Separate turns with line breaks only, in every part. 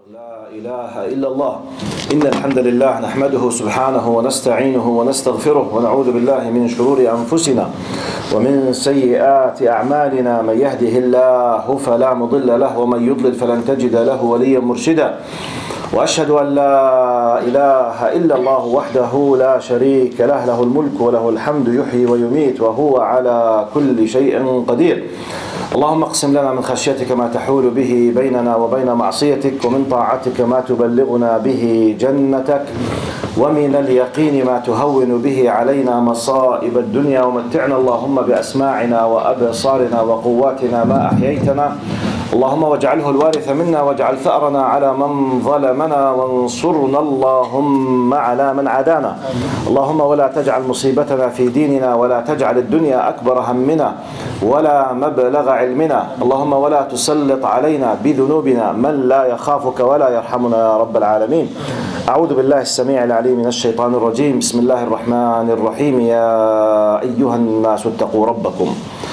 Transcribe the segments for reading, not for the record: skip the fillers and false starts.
لا إله إلا الله إن الحمد لله نحمده سبحانه ونستعينه ونستغفره ونعوذ بالله من شرور أنفسنا ومن سيئات أعمالنا من يهده الله فلا مضل له ومن يضلل فلن تجد له وليا مرشدا وأشهد أن لا إله إلا الله وحده لا شريك له له الملك وله الحمد يحيي ويميت وهو على كل شيء قدير اللهم اقسم لنا من خشيتك ما تحول به بيننا وبين معصيتك ومن طاعتك ما تبلغنا به جنتك ومن اليقين ما تهون به علينا مصائب الدنيا ومتعنا اللهم بأسماعنا وأبصارنا وقواتنا ما أحييتنا اللهم واجعله الوارث منا واجعل ثأرنا على من ظلمنا وانصرنا اللهم على من عادانا اللهم ولا تجعل مصيبتنا في ديننا ولا تجعل الدنيا أكبر همنا ولا مبلغ علمنا اللهم ولا تسلط علينا بذنوبنا من لا يخافك ولا يرحمنا يا رب العالمين أعوذ بالله السميع العليم من الشيطان الرجيم بسم الله الرحمن الرحيم يا أيها الناس اتقوا ربكم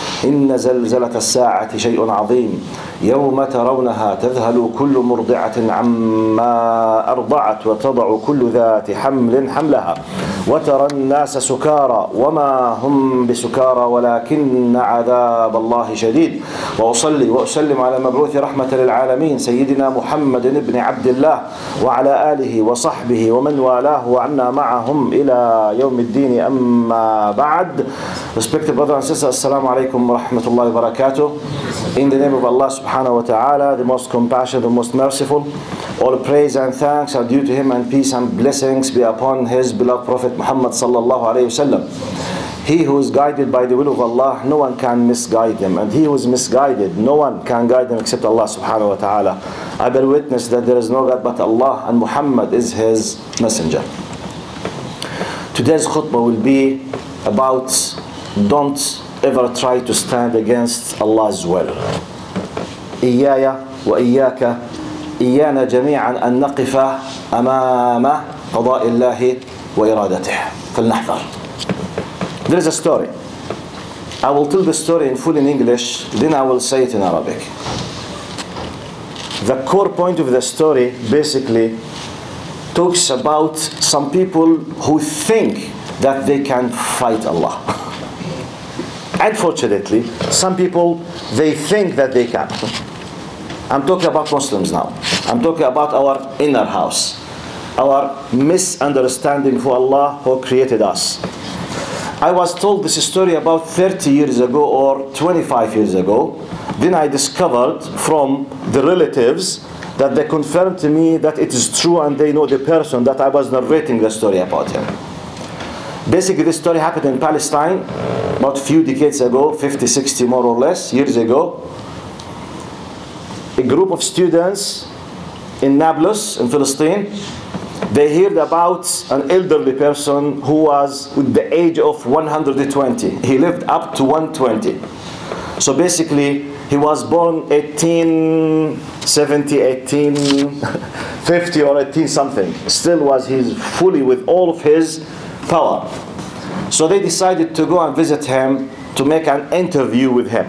إن زلزلة الساعة شيء عظيم يوم ترونها تذهل كل مرضعة عما أرضعت وتضع كل ذات حمل حملها وترى الناس سكارى وما هم بسكارى ولكن عذاب الله شديد وأصلي وأسلم على المبعوث رحمة للعالمين سيدنا محمد بن عبد الله وعلى آله وصحبه ومن والاه وعنا معهم إلى يوم الدين أما بعد. Respected brothers and sisters, Assalamu alaikum wa rahmatullahi wa barakatuh. In the name of Allah subhanahu wa ta'ala, the most compassionate, the most merciful, all praise and thanks are due to Him, and peace and blessings be upon His beloved Prophet Muhammad sallallahu alayhi wa sallam. He who is guided by the will of Allah, no one can misguide him, and he who is misguided, no one can guide him except Allah subhanahu wa ta'ala. I bear witness that there is no God but Allah, and Muhammad is His messenger. Today's khutbah will be about don't ever try to stand against Allah's will. إياي وإياك إيانا جميعا أن نقف أمام قضاء الله وإرادته فلنحذر. There is a story. I will tell the story in full in English, then I will say it in Arabic. The core point of the story basically talks about some people who think that they can fight Allah. Unfortunately, some people, they think that they can. I'm talking about Muslims now. I'm talking about our inner house, our misunderstanding for Allah who created us. I was told this story about 30 years ago or 25 years ago. Then I discovered from the relatives that they confirmed to me that it is true, and they know the person that I was narrating the story about him. Basically, this story happened in Palestine about a few decades ago, 50, 60 more or less years ago. A group of students in Nablus, in Palestine, they heard about an elderly person who was with the age of 120. He lived up to 120. So basically, he was born 1870, 1850 or 18 something. Still was he's fully with all of his power. So they decided to go and visit him to make an interview with him.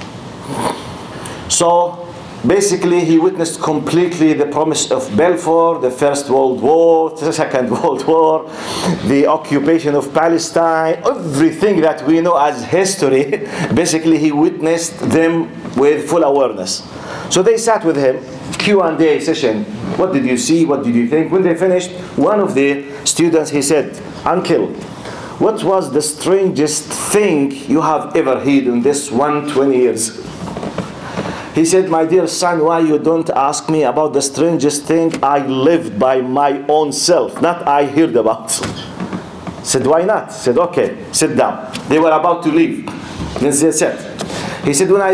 So basically he witnessed completely the promise of Balfour, the First World War, the Second World War, the occupation of Palestine, everything that we know as history. Basically he witnessed them with full awareness. So they sat with him, Q&A session. What did you see? What did you think? When they finished, one of the students, he said, "Uncle, what was the strangest thing you have ever heard in this 120 years?" He said, "My dear son, why you don't ask me about the strangest thing I lived by my own self, not I heard about." Said, "Why not?" Said, "Okay, sit down." They were about to leave. Then they said, he said, when I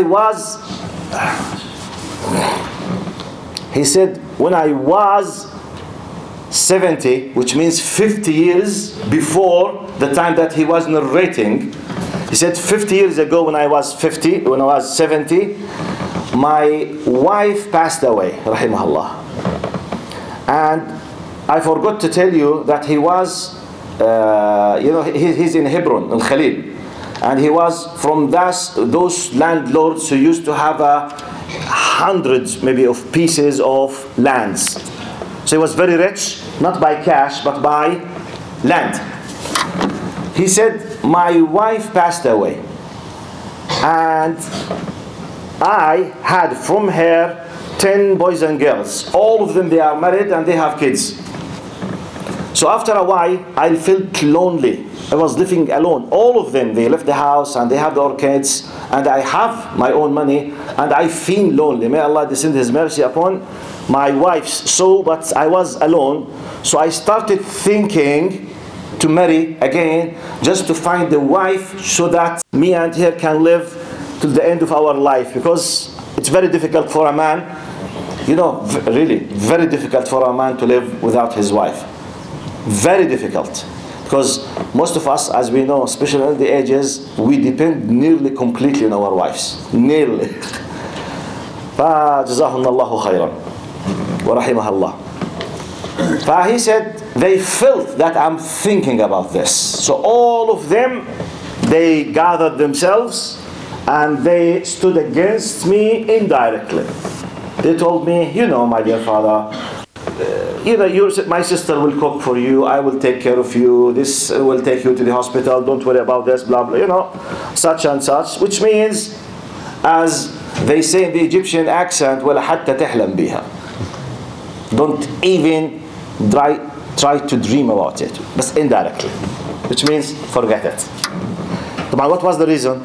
was 70, which means 50 years before the time that he was narrating, he said 50 years ago when I was 70, my wife passed away, rahimahullah. And I forgot to tell you that he was, he's in Hebron, in Khalil. And he was from those landlords who used to have a hundreds maybe of pieces of lands. So he was very rich, not by cash, but by land. He said, my wife passed away. And I had from her 10 boys and girls. All of them, they are married and they have kids. So after a while, I felt lonely. I was living alone. All of them, they left the house and they have their kids. And I have my own money. And I feel lonely. May Allah descend His mercy upon my wife's soul. But I was alone. So I started thinking to marry again, just to find a wife so that me and her can live till the end of our life. Because it's very difficult for a man, really very difficult for a man to live without his wife. Very difficult. Because most of us, as we know, especially in the ages, we depend nearly completely on our wives. Nearly. فَجَزَاهُنَّ اللَّهُ خَيْرًا وَرَحِمَهَا اللَّهُ. He said, they felt that I'm thinking about this. So all of them, they gathered themselves and they stood against me indirectly. They told me, my dear father, my sister will cook for you, I will take care of you, this will take you to the hospital, don't worry about this, blah, blah, such and such, which means, as they say in the Egyptian accent, وَلَا حَتَّى تَحْلَمْ بِهَا. Don't even try to dream about it, but indirectly, which means forget it. What was the reason?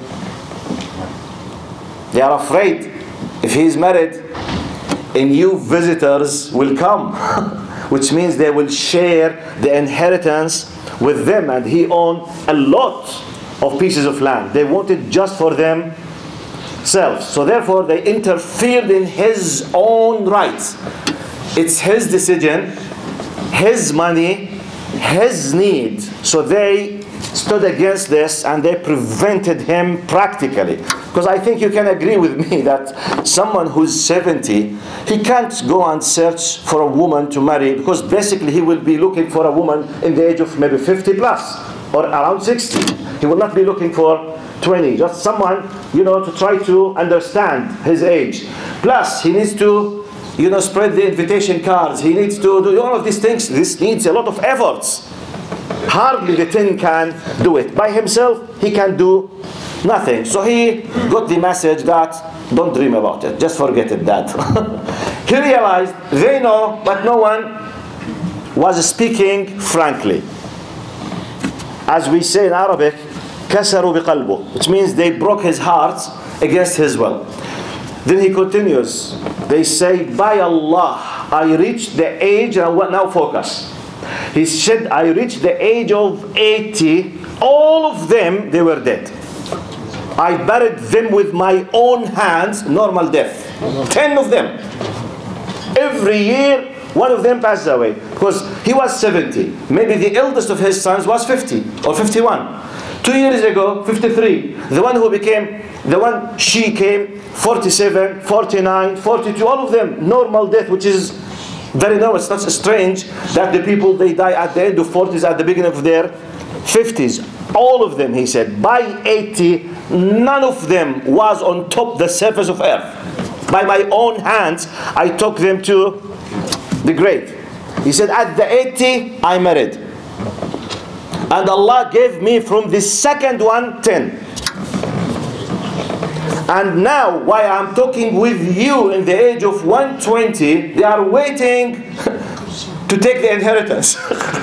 They are afraid if he is married, new visitors will come, which means they will share the inheritance with them, and he owned a lot of pieces of land. They wanted just for themselves. So therefore they interfered in his own rights. It's his decision, his money, his need. So they stood against this and they prevented him practically. Because I think you can agree with me that someone who's 70, he can't go and search for a woman to marry, because basically he will be looking for a woman in the age of maybe 50 plus or around 60. He will not be looking for 20, just someone, to try to understand his age. Plus he needs to spread the invitation cards. He needs to do all of these things. This needs a lot of efforts. Hardly the 10 can do it. By himself, he can do nothing. So he got the message that don't dream about it. Just forget it, Dad. He realized they know, but no one was speaking frankly. As we say in Arabic, كسروا بقلبه, which means they broke his heart against his will. Then he continues. They say, by Allah, I reached the age, and now focus. He said, I reached the age of 80. All of them, they were dead. I buried them with my own hands, normal death. 10 of them. Every year, one of them passes away. Because he was 70. Maybe the eldest of his sons was 50 or 51. 2 years ago, 53. She came 47, 49, 42. All of them, normal death, which is very normal. It's not strange that the people, they die at the end of 40s, at the beginning of their 50s. All of them, he said, by 80, none of them was on top the surface of earth. By my own hands, I took them to the grave. He said, at the 80, I married. And Allah gave me from the second one 10. And now, while I'm talking with you in the age of 120, they are waiting to take the inheritance.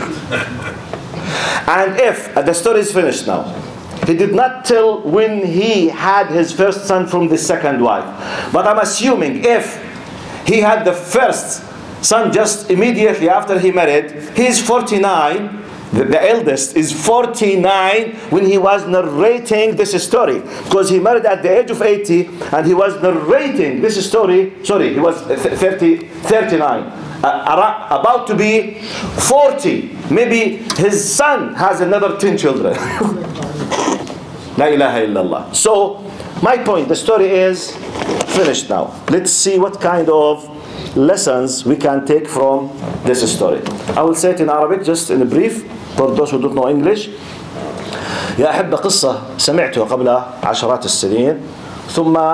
And if, the story is finished now. He did not tell when he had his first son from the second wife. But I'm assuming if he had the first son just immediately after he married, he's 49. The eldest is 49 when he was narrating this story. Because he married at the age of 80 and he was narrating this story. Sorry, he was 39. About to be 40. Maybe his son has another 10 children. La ilaha illallah. So, my point, the story is finished now. Let's see what kind of lessons we can take from this story. I will say it in Arabic, just in a brief, for those who don't know English. يا أحبة، قصة سمعتها قبل عشرات السنين، ثم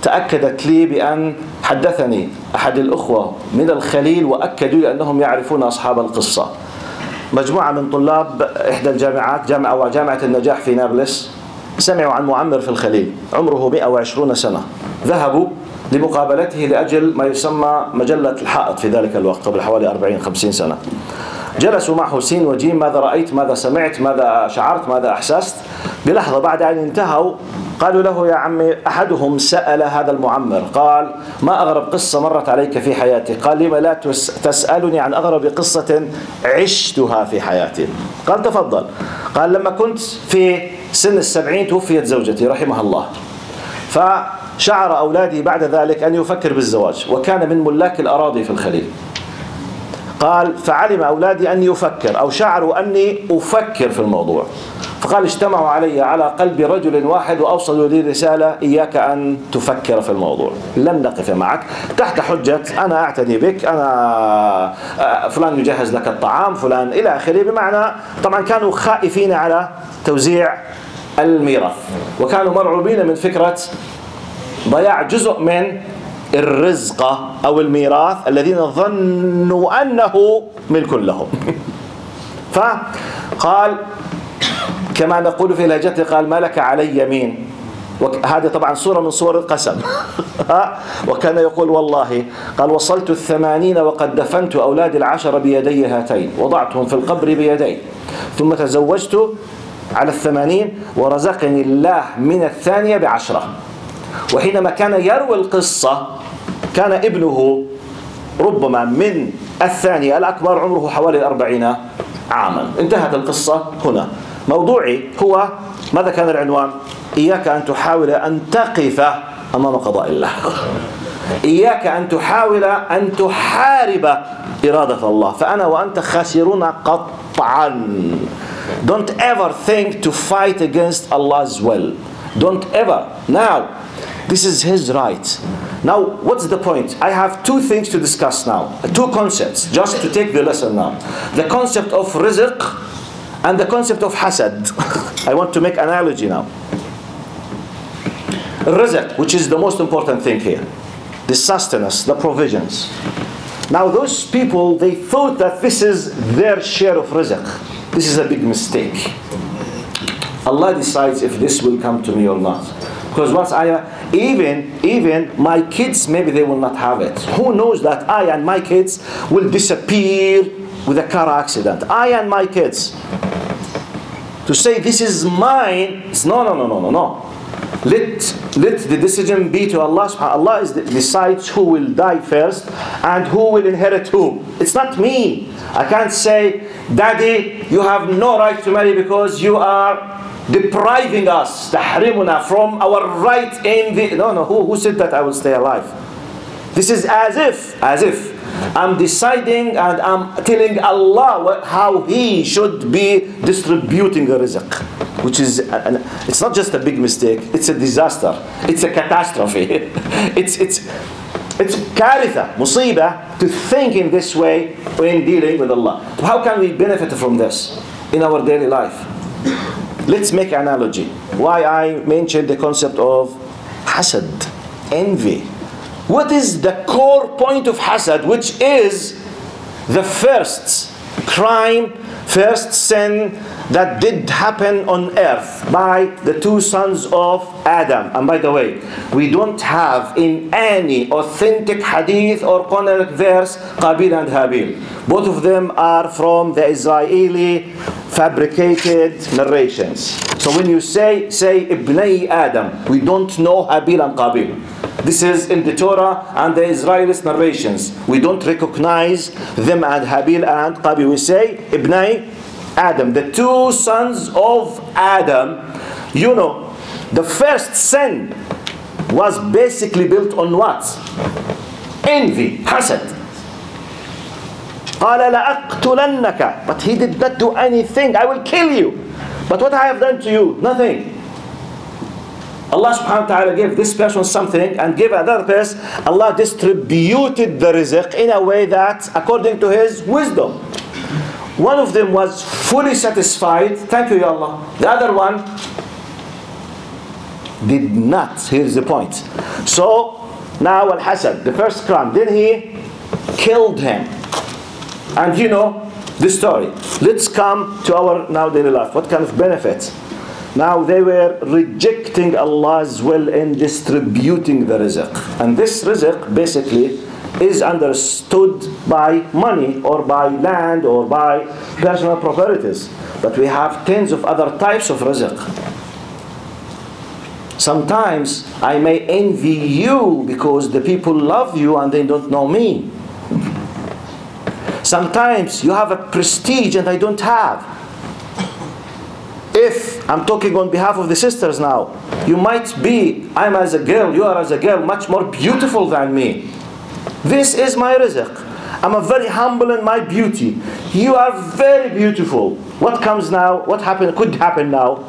تأكدت لي بأن حدثني أحد الأخوة من الخليل وأكدوا لي أنهم يعرفون أصحاب القصة. مجموعة من طلاب إحدى الجامعات، جامعة النجاح في نابلس، سمعوا عن معمر في الخليل عمره 120 سنة، ذهبوا لمقابلته لأجل ما يسمى مجلة الحائط في ذلك الوقت قبل حوالي 40-50 سنة. جلسوا معه سين وجيم، ماذا رأيت، ماذا سمعت، ماذا شعرت، ماذا أحسست. بلحظة بعد أن انتهوا قالوا له: يا عمي، أحدهم سأل هذا المعمر قال: ما أغرب قصة مرت عليك في حياتك؟ قال: لما لا تسألني عن أغرب قصة عشتها في حياتي؟ قال: تفضل. قال: لما كنت في سن 70 توفيت زوجتي رحمها الله، فشعر أولادي بعد ذلك أن يفكر بالزواج، وكان من ملاك الأراضي في الخليل. قال: فعلم أولادي أني أفكر، أو شعروا أني أفكر في الموضوع، فقال: اجتمعوا علي على قلب رجل واحد وأوصلوا لي رسالة: إياك أن تفكر في الموضوع، لن نقف معك تحت حجة أنا أعتني بك، أنا فلان يجهز لك الطعام، فلان إلى آخره. بمعنى طبعا كانوا خائفين على توزيع الميراث، وكانوا مرعوبين من فكرة ضياع جزء من الرزق أو الميراث الذين ظنوا أنه ملك لهم. فقال كما نقول في لهجته، قال: ما لك علي يمين. هذه طبعا صورة من صور القسم. وكان يقول: والله، قال: وصلت 80 وقد دفنت أولادي 10 بيدي هاتين، وضعتهم في القبر بيدي، ثم تزوجت على 80 ورزقني الله من 2 ب10. وحينما كان يروي القصة كان ابنه ربما من الثاني الأكبر عمره حوالي 40 عاما. انتهت القصة هنا. موضوعي هو ماذا كان العنوان؟ إياك أن تحاول أن تقف أمام قضاء الله. إياك أن تحاول أن تحارب إرادة الله، فأنا وأنت خاسرون قطعا. Don't ever think to fight against Allah's will. Don't ever. Now, this is His right. Now, what's the point? I have 2 things to discuss now. 2 concepts, just to take the lesson now. The concept of rizq and the concept of hasad. I want to make an analogy now. Rizq, which is the most important thing here. The sustenance, the provisions. Now those people, they thought that this is their share of rizq. This is a big mistake. Allah decides if this will come to me or not. Because once even my kids, maybe they will not have it. Who knows that I and my kids will disappear with a car accident? I and my kids. To say this is mine, it's no. Let the decision be to Allah. Allah decides who will die first and who will inherit who. It's not me. I can't say, Daddy, you have no right to marry because you are depriving us, tahrimuna, from our right in the... No. Who said that I will stay alive? This is as if I'm deciding and I'm telling Allah how He should be distributing the rizq, which is, it's not just a big mistake, it's a disaster, it's a catastrophe. It's karitha, musibah, to think in this way when dealing with Allah. How can we benefit from this in our daily life? Let's make an analogy. Why I mentioned the concept of hasad, envy. What is the core point of hasad, which is the first crime, first sin that did happen on earth by the 2 sons of Adam? And by the way, we don't have in any authentic hadith or Quranic verse Qabil and Habil. Both of them are from the Israeli fabricated narrations. So when you say Ibnai Adam, we don't know Habil and Qabil. This is in the Torah and the Israeli narrations. We don't recognize them and Habil and Qabil. We say Ibnai Adam, the 2 sons of Adam. You know, the first sin was basically built on what? Envy, hasad. قال لأقتلنك. But he did not do anything. I will kill you. But what I have done to you? Nothing. Allah subhanahu wa ta'ala gave this person something and gave another person. Allah distributed the rizq in a way that according to His wisdom. One of them was fully satisfied. Thank you, Ya Allah. The other one did not. Here's the point. So now al-hasad, the first crime, then he killed him. And you know the story. Let's come to our now daily life. What kind of benefits? Now they were rejecting Allah's will in distributing the rizq. And this rizq basically is understood by money or by land or by personal properties. But we have tens of other types of rizq. Sometimes I may envy you because the people love you and they don't know me. Sometimes you have a prestige and I don't have. If I'm talking on behalf of the sisters now, you might be, I'm as a girl, you are as a girl, much more beautiful than me. This is my rizq. I'm a very humble in my beauty. You are very beautiful. What comes now? What could happen now?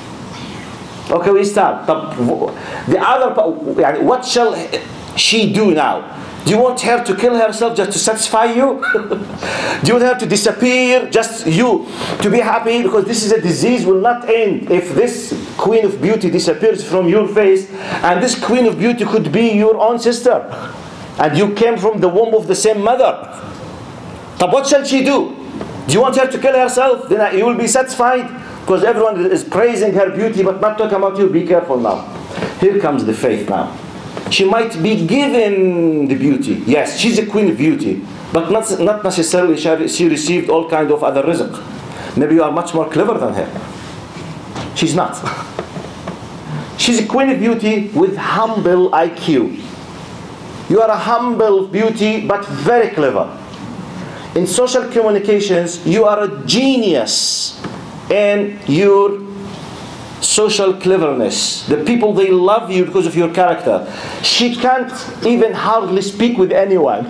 Okay, we start. The other part, what shall she do now? Do you want her to kill herself just to satisfy you? Do you want her to disappear just you to be happy? Because this is a disease will not end if this queen of beauty disappears from your face. And this queen of beauty could be your own sister. And you came from the womb of the same mother. But what shall she do? Do you want her to kill herself? Then you will be satisfied. Because everyone is praising her beauty but not talking about you. Be careful now. Here comes the faith now. She might be given the beauty. Yes, she's a queen of beauty. But not necessarily she received all kind of other rizq. Maybe you are much more clever than her. She's not. She's a queen of beauty with humble IQ. You are a humble beauty but very clever. In social communications, you are a genius in your social cleverness. The people, they love you because of your character. She can't even hardly speak with anyone.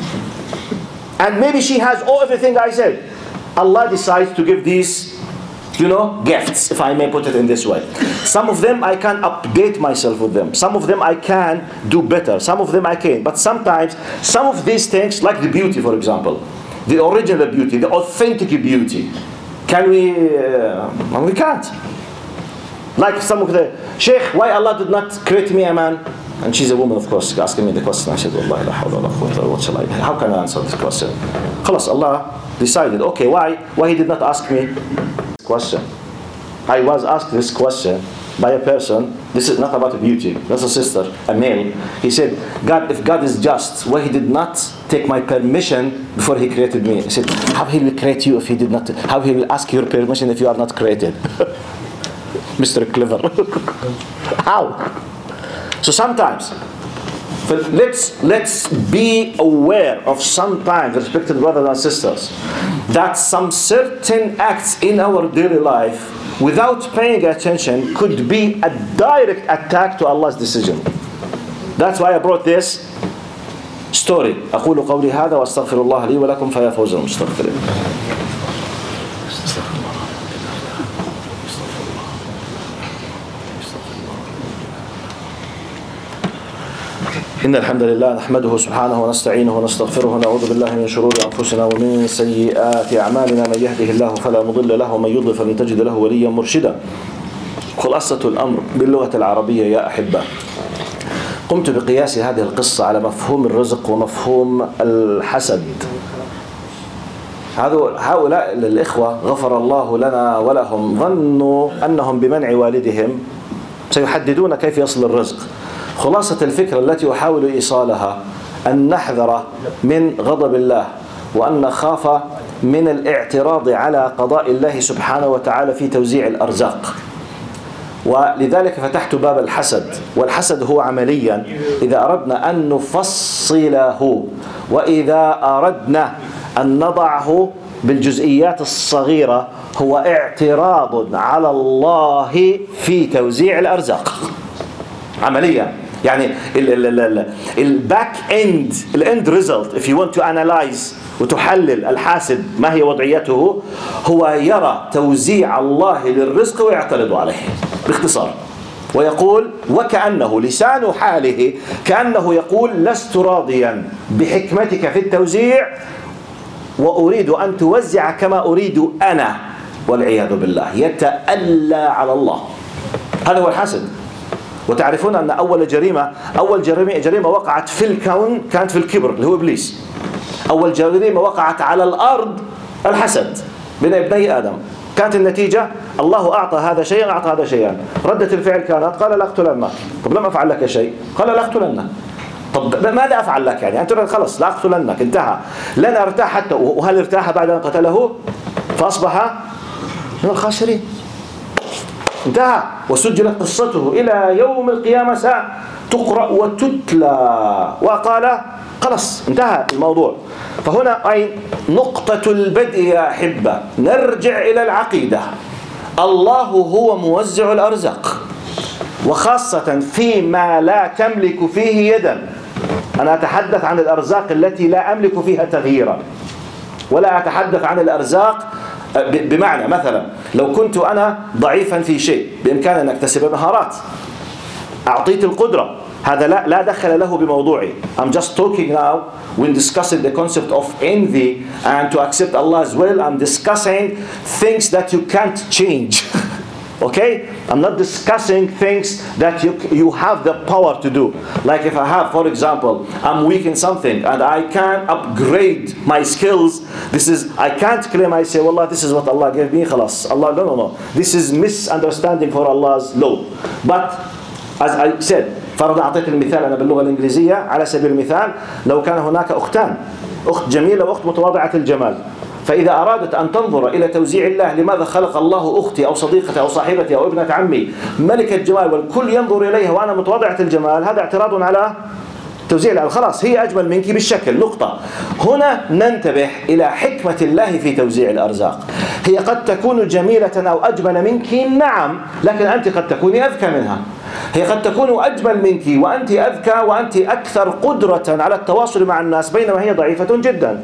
And maybe she has everything I said. Allah decides to give these, gifts, if I may put it in this way. Some of them I can update myself with them. Some of them I can do better. Some of them I can't. But sometimes, some of these things, like the beauty, for example, the original beauty, the authentic beauty, can we? We can't. Like some of the Sheikh, why Allah did not create me a man? And she's a woman, of course, asking me the question. I said, Wallahi la hawla wa la quwwata, what shall I? How can I answer this question? Khalas, Allah decided. Okay, why? Why He did not ask me this question? I was asked this question by a person. This is not about beauty. That's a sister, a male. He said, God, if God is just, why He did not take my permission before He created me? He said, how He will create you if He did not? How He will ask your permission if you are not created? Mr. Clever. How? So sometimes, let's be aware of sometimes, respected brothers and sisters, that some certain acts in our daily life, without paying attention, could be a direct attack to Allah's decision. That's why I brought this story. أقول قولي هذا وأستغفر الله لي ولكم فيا فوز المستغفرين. إن الحمد لله نحمده سبحانه ونستعينه ونستغفره ونعوذ بالله من شرور أنفسنا ومن سيئات أعمالنا من يهده الله فلا مضل له ومن يضلل فلن تجد له وليا مرشدا. خلاصة الأمر باللغة العربية يا أحبة، قمت بقياس هذه القصة على مفهوم الرزق ومفهوم الحسد. هؤلاء الإخوة غفر الله لنا ولهم ظنوا أنهم بمنع والدهم سيحددون كيف يصل الرزق. خلاصة الفكرة التي أحاول إيصالها أن نحذر من غضب الله وأن نخاف من الاعتراض على قضاء الله سبحانه وتعالى في توزيع الأرزاق. ولذلك فتحت باب الحسد. والحسد هو عمليا إذا أردنا أن نفصله وإذا أردنا أن نضعه بالجزئيات الصغيرة هو اعتراض على الله في توزيع الأرزاق عمليا. يعني الباك اند الاند ريزلت if you want to analyze وتحلل الحاسد ما هي وضعيته، هو يرى توزيع الله للرزق ويعترض عليه باختصار، ويقول وكأنه لسان حاله كأنه يقول لست راضيا بحكمتك في التوزيع وأريد أن توزع كما أريد أنا، والعياذ بالله يتألى على الله. هذا هو الحسد. وتعرفون أن أول جريمة وقعت في الكون كانت في الكبر اللي هو إبليس. أول جريمة وقعت على الأرض الحسد بين ابني آدم. كانت النتيجة الله أعطى هذا شيئا أعطى هذا شيئا. ردة الفعل كانت قال لا أقتلنك. طب لم أفعل لك شيء؟ قال لا أقتلنك. طب ماذا أفعل لك يعني؟ أنت خلص لا أقتلنك، انتهى. لن أرتاح حتى. وهل ارتاح بعد أن قتله؟ فأصبح من الخاسرين. انتهى. وسجلت قصته إلى يوم القيامة ستقرأ وتتلى. وقال خلص انتهى الموضوع. فهنا أي نقطة البدء يا أحبة. نرجع إلى العقيدة. الله هو موزع الأرزاق، وخاصة فيما لا تملك فيه يدا. أنا أتحدث عن الأرزاق التي لا أملك فيها تغييرا، ولا أتحدث عن الأرزاق بمعنى مثلا لو كنت أنا ضعيفا في شيء بإمكاني أن أكتسب مهارات، أعطيت القدرة، هذا لا دخل له بموضوعي. I'm just talking now when discussing the concept of envy and to accept Allah's will. I'm discussing things that you can't change. Okay? I'm not discussing things that you have the power to do. Like if I have, for example, I'm weak in something and I can upgrade my skills. I can't claim, I say, Wallah, this is what Allah gave me, khalas. Allah, no. This is misunderstanding for Allah's law. But as I said, فرض أعطيت المثال أنا باللغة الإنجليزية على سبيل المثال، لو كان هناك أختان، أخت جميلة وأخت متواضعة الجمال، فإذا أرادت أن تنظر إلى توزيع الله، لماذا خلق الله أختي أو صديقتي أو صاحبتي أو ابنة عمي ملكة جمال والكل ينظر إليها وأنا متواضعة الجمال، هذا اعتراض على توزيع الله. خلاص هي أجمل منك بالشكل، نقطة. هنا ننتبه إلى حكمة الله في توزيع الأرزاق. هي قد تكون جميلة أو أجمل منك، نعم، لكن أنت قد تكوني أذكى منها. هي قد تكون أجمل منك وأنت أذكى وأنت أكثر قدرة على التواصل مع الناس، بينما هي ضعيفة جدا.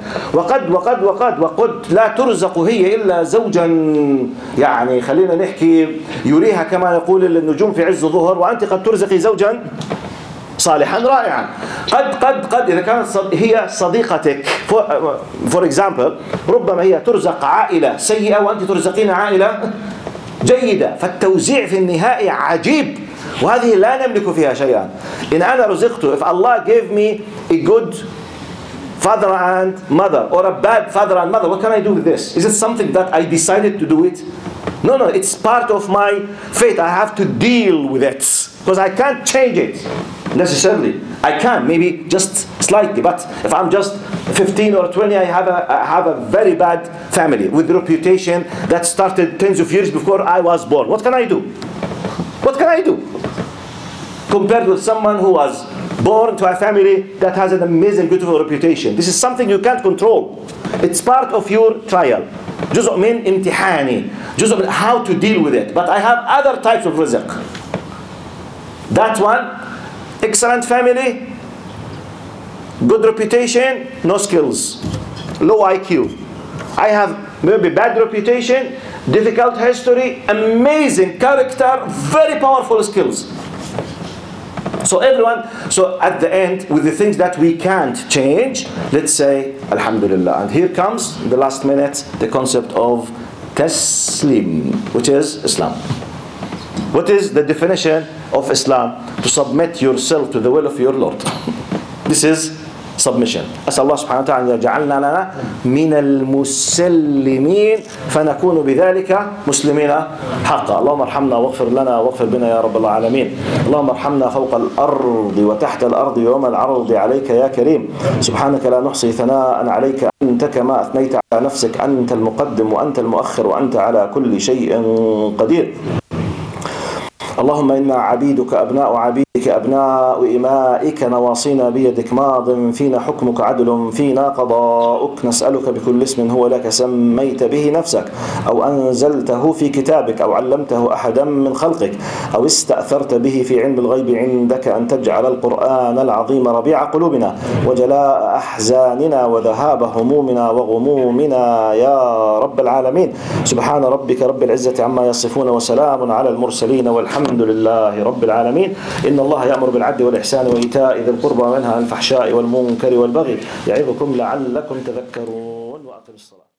وقد لا ترزق هي إلا زوجا، يعني خلينا نحكي يريها كما يقول النجوم في عز الظهر، وأنت قد ترزقي زوجا صالحا رائعا. قد إذا كانت هي صديقتك for example، ربما هي ترزق عائلة سيئة وأنت ترزقين عائلة جيدة، فالتوزيع في النهاية عجيب، وهذه لا نملك فيها شيئا. إن أنا رزقت، if Allah gave me a good father and mother or a bad father and mother, what can I do with this? Is it something that I decided to do it? No, it's part of my fate. I have to deal with it because I can't change it necessarily. I can, maybe just slightly, but if I'm just 15 or 20, I have a very bad family with reputation that started tens of years before I was born. What can I do? What can I do? Compared with someone who was born to a family that has an amazing, beautiful reputation. This is something you can't control. It's part of your trial. جزء من امتحاني. جزء من how to deal with it. But I have other types of rizq. That one, excellent family, good reputation, no skills, low IQ. I have maybe bad reputation, difficult history, amazing character, very powerful skills. So at the end, with the things that we can't change, let's say Alhamdulillah. And here comes the last minute, the concept of Taslim, which is Islam. What is the definition of Islam? To submit yourself to the will of your Lord. This is submission. أسأل الله سبحانه وتعالى أن يجعلنا لنا من المسلمين فنكون بذلك مسلمين حقا. اللهم ارحمنا واغفر لنا واغفر بنا يا رب العالمين. اللهم ارحمنا فوق الأرض وتحت الأرض ويوم العرض عليك يا كريم. سبحانك لا نحصي ثناء عليك أنت كما أثنيت على نفسك. أنت المقدم وأنت المؤخر وأنت على كل شيء قدير. اللهم إنا عبيدك أبناء عبيدك أبناء إمائك نواصينا بيدك ماض فينا حكمك عدل فينا قضاؤك. نسألك بكل اسم هو لك سميت به نفسك أو أنزلته في كتابك أو علمته أحدا من خلقك أو استأثرت به في علم الغيب عندك أن تجعل القرآن العظيم ربيع قلوبنا وجلاء أحزاننا وذهاب همومنا وغمومنا يا رب العالمين. سبحان ربك رب العزة عما يصفون وسلام على المرسلين والحمد لله رب العالمين. إن الله يأمر بالعدل والإحسان وإيتاء ذي القربى وينهى عن الفحشاء والمنكر والبغي يعظكم لعلكم تذكرون. وأقم الصلاة.